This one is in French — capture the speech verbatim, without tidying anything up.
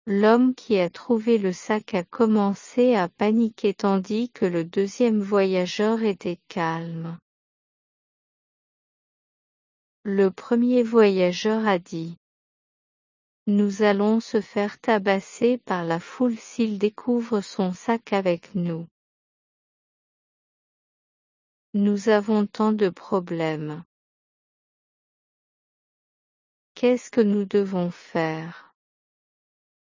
L'homme qui a trouvé le sac a commencé à paniquer tandis que le deuxième voyageur était calme. Le premier voyageur a dit: Nous allons se faire tabasser par la foule s'il découvre son sac avec nous. Nous avons tant de problèmes. Qu'est-ce que nous devons faire?